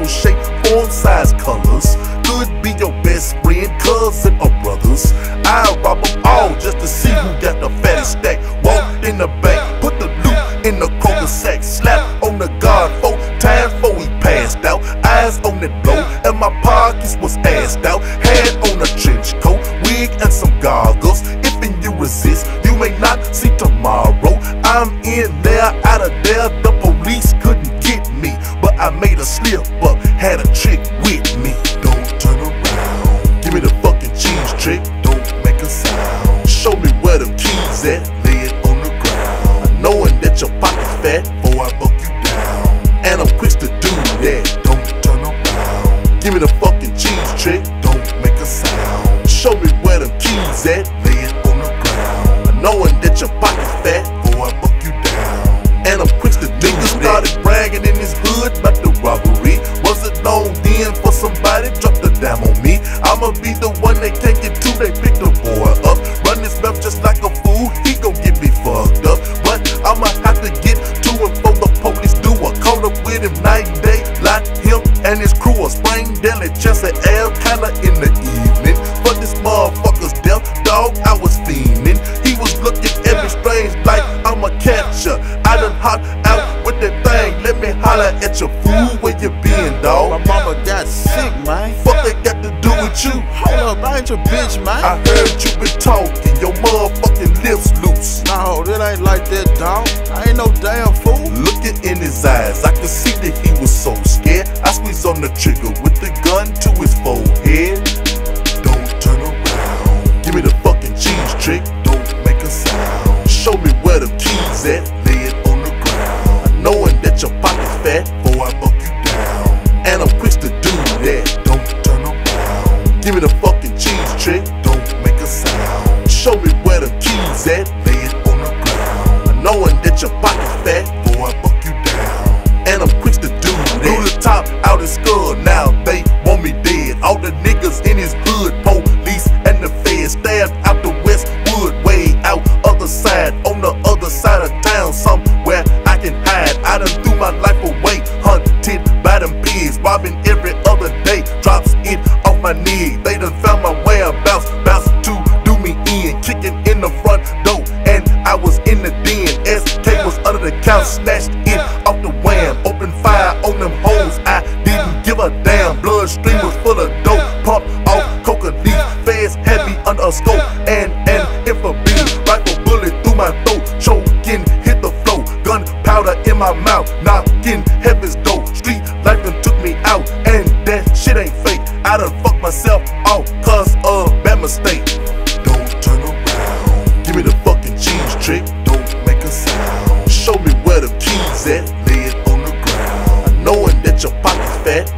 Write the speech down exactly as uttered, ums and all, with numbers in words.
shape, form, size, colors. Could be your best friend, cousin, or brothers. I rob them all just to see who got the fattest stack. Walk in the bank, put the loot in the Kroger sack. Slap on the guard four times before he passed out. Eyes on the blow, and my pockets was assed out. Had on a trench coat, wig, and some goggles. If you resist, you may not see tomorrow. I'm in there, out of there, the police couldn't get me. But I made a slip up, had a trick with me. Don't turn around, give me the fucking cheese trick. Don't make a sound, show me where them keys at. Lay it on the ground, knowing that your pocket's fat before I buck you down. And I'm quick to do that. Don't turn around, give me the fucking cheese trick. Don't make a sound, show me where them keys at. Lay it on the ground, knowing that your pocket's fat before I buck you down. And I'm quick to do that. Started bragging in his hood about the robbery. Wasn't long then for somebody dropped the dime on me. I'ma be the one they can't get to, they pick the boy up. Run his mouth just like a fool, he gon' get me fucked up. But I'ma have to get to him for the police do. I caught up with him night and day, like him and his crew. A spring daily chance of air, kinda in the evening. For this motherfucker's death, dog, I was fiending. He was looking at me strange like I'm a catcher. I done hop out with that thing, let me holler at your fool. Where you been, dog? My mama got sick, man. Fuck they got to do with you? Hold up, I ain't your bitch, man. I heard you been talking, your motherfucking lips loose. No, it ain't like that, dog. I ain't no damn fool. Looking in his eyes, I could see that he was so scared. I squeezed on the trigger with the gun to his forehead. Don't turn around, give me the fucking cheese trick. Don't make a sound, show me where the keys at. Lay it on the ground, knowing that your pocket's fat before I buck you down. And I'm quick to do that. Don't turn around, give me the fucking cheese trick. Don't make a sound, show me where the keys at. Lay it on the ground, knowing that your pocket's fat before I buck you down. And I'm quick to do that. Blew the top out his skull, now they want me dead. All the niggas in his hood, police and the feds, stabbed out the Westwood, way out other side, on the other side of town, somewhere I can hide. I done threw my life away, hunted by them pigs, robbing every other day, drops it off my knee. They done found my whereabouts, bounce to do me in, kicking in the front door, and I was in the den. S K was under the couch, snatched it off the wham, opened fire on them hoes, I didn't give a damn. Bloodstream was full of dope, pumped off coca leaf. Feds had me under a scope, and an infamy rifle bullet through my throat, choking, hit the floor, gunpowder in my mouth, knocking heaven's door. Street life done took me out, and that shit ain't fake. I done fucked myself off cause of bad mistake. Don't turn around, give me the fucking cheese trick. Don't make a sound, show me where the keys at. Lay it on the ground, knowing that your pocket's fat